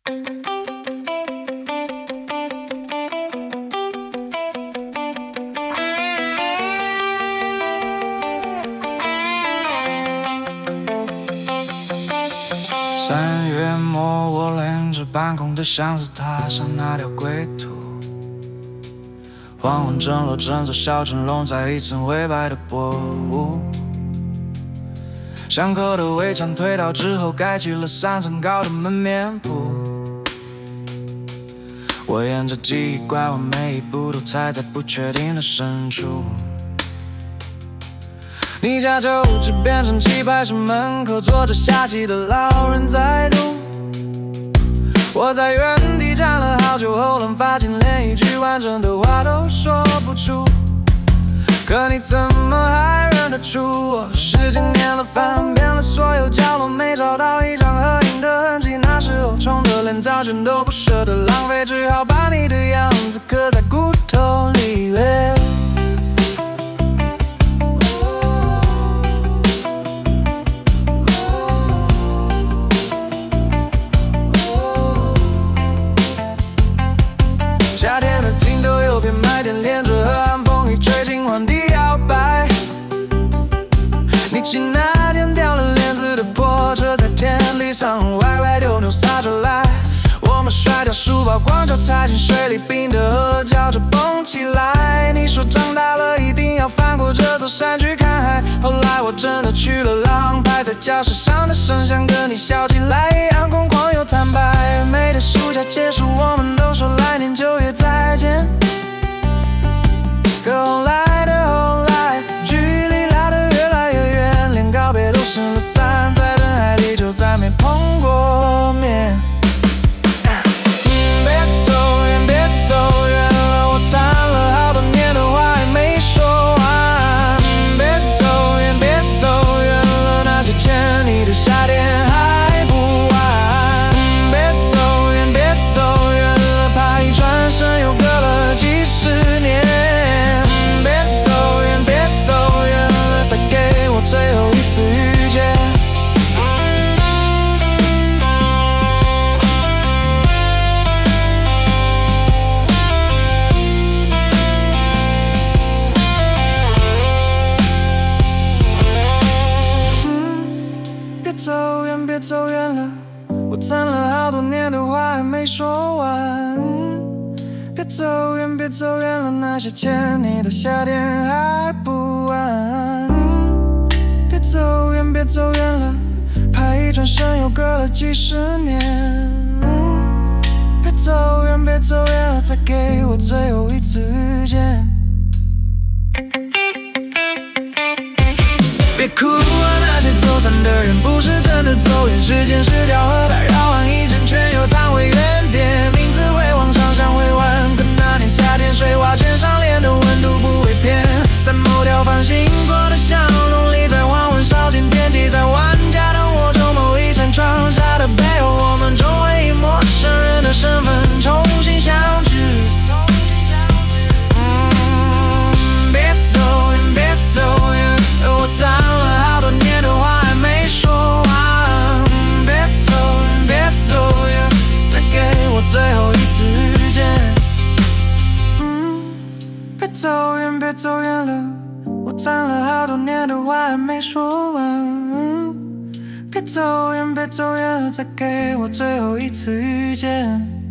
3月末，我拎着半空的箱子，踏上那条归途。黄昏正落，整座小镇笼在一层灰白的薄雾。巷口的围墙推倒之后，盖起了3层高的门面铺。我沿着记忆拐弯，每一步都踩在不确定的深处。你家就只变成棋牌室门口坐着下棋的老人在赌。我在原地站了好久，喉咙发紧，连一句完整的话都说不出。可你怎么还认得出我？时间念了翻遍了所有角落，没找到一张合影的痕迹。那时候穷得连胶卷都不舍得浪费，只好把你的样子刻在骨头里。夏天的尽头有片麦田，连着河岸，风一吹进荒地摇摆。你骑那天掉了链子的破车，在田里上歪歪扭扭撒着来。我们甩掉书包，光脚踩进水里，冰的河叫着蹦起来。你说长大了一定要翻过这座山去看海，后来我真的去了浪拍，在教室上的声响跟你笑起来一样空旷又坦白。每天暑假结束，我们都说来年9月再见。可后来的后来，距离拉得越来越远，连告别都剩了伞，在人海里就再没碰过面。别走远，别走远了，我谈了好多年的话还没说完。别走远，别走远了，那些欠你的夏天还不完。别走远，别走远了，怕一转身又隔了几十年。别走远，别走远了，再给我最后一次遇见。别走远，别走远了，我攒了好多年的话还没说完。别走远，别走远了，那些欠你的夏天还不完。别走远，别走远了，怕一转身又隔了几十年。别走远，别走远了，再给我最后一次遇见。别哭啊，那些走散的人不是真的走远，时间是条河，它绕完一圈圈又弹回原点，名字会往上想会弯。可那年夏天，水花溅上脸的温度不会偏，在某条繁星过的巷弄里，在黄昏烧尽天际，在万家灯火中某一扇窗下的背后，我们终会以陌生人的身份重新相聚。别走远，别走远，我攒了好多年的话还没说完。别走远，别走远，再给我最后一次遇见。别走远，别走远了，我攒了好多年的话还没说完。别走远，别走远了，再给我最后一次遇见。